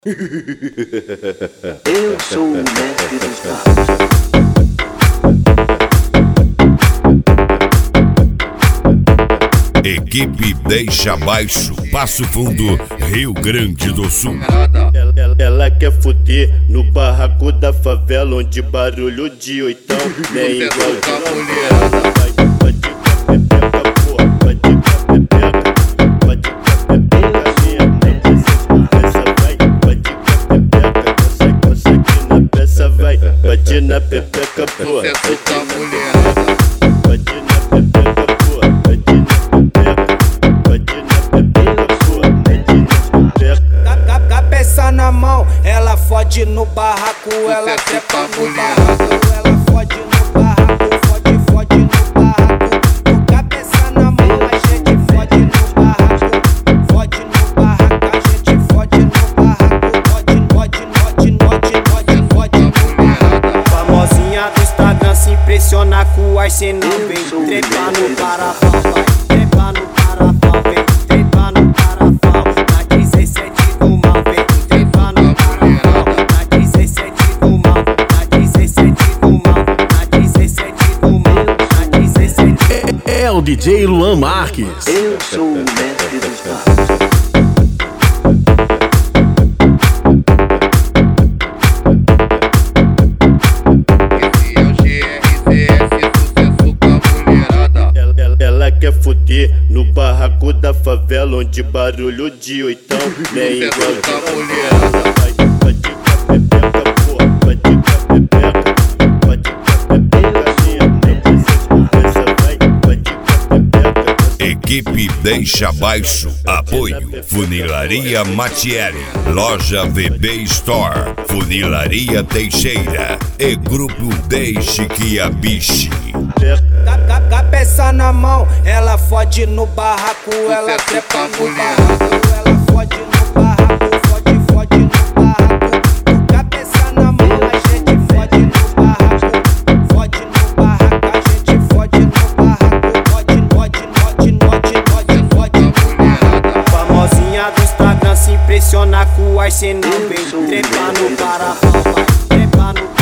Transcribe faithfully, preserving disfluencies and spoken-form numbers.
Eu sou o mestre dos passos. Equipe Deixa Baixo, Passo Fundo, Rio Grande do Sul. Ela, ela, ela quer fuder no barraco da favela, onde barulho de oitão nem igual de mulherada. Vai, vai de pepeca, porra, vai de pepeca, vai de pepeca, minha mãe, essa vai, vai de pepeca, consegue, consegue na peça, vai, vai de na pepeca, porra, vai de mulherada, vai de na pepeca, porra, vai de na cabeça na mão, ela fode no barraco, ela trepa no barraco, ela fode no barraco, fode, fode no barraco. Com cabeça na mão, a gente fode no barraco, fode no barraco, a gente fode no barraco, fode, fode, fode, fode, fode, fode no barraco. Famosinha do Instagram se impressiona com o arsenal, vem trepa no barrafal, vai, trepa no barrafal, vem, trepa no barrafal, na dezessete do mal, vem. É o D J Luan Marques. Eu sou o mestre dos passos. Esse é o G R C S, sucesso com a mulherada. Ela, ela, ela quer fuder no barraco da favela, onde barulho de oitão nem igual de mulherada. Vai, vai de pepeca, porra, vai de pepeca, vai de pepeca, minha mãe, essa vai, vai de pepeca. Equipe Deixa Baixo, apoio Funilaria Matieri, Loja V B Store, Funilaria Teixeira e Grupo Deixe que a Biche. Cabeça na mão, ela fode no barraco, ela trepa no barraco, ela fode no barraco, fode, fode no barraco. Com cabeça na mão, a gente fode no barraco, fode no barraco, a gente fode no barraco, fode, fode, fode, fode, fode, fode no barraco. Famosinha do Instagram se impressiona com o arsenal, vem trepa no barraco, vai, trepa no barraco.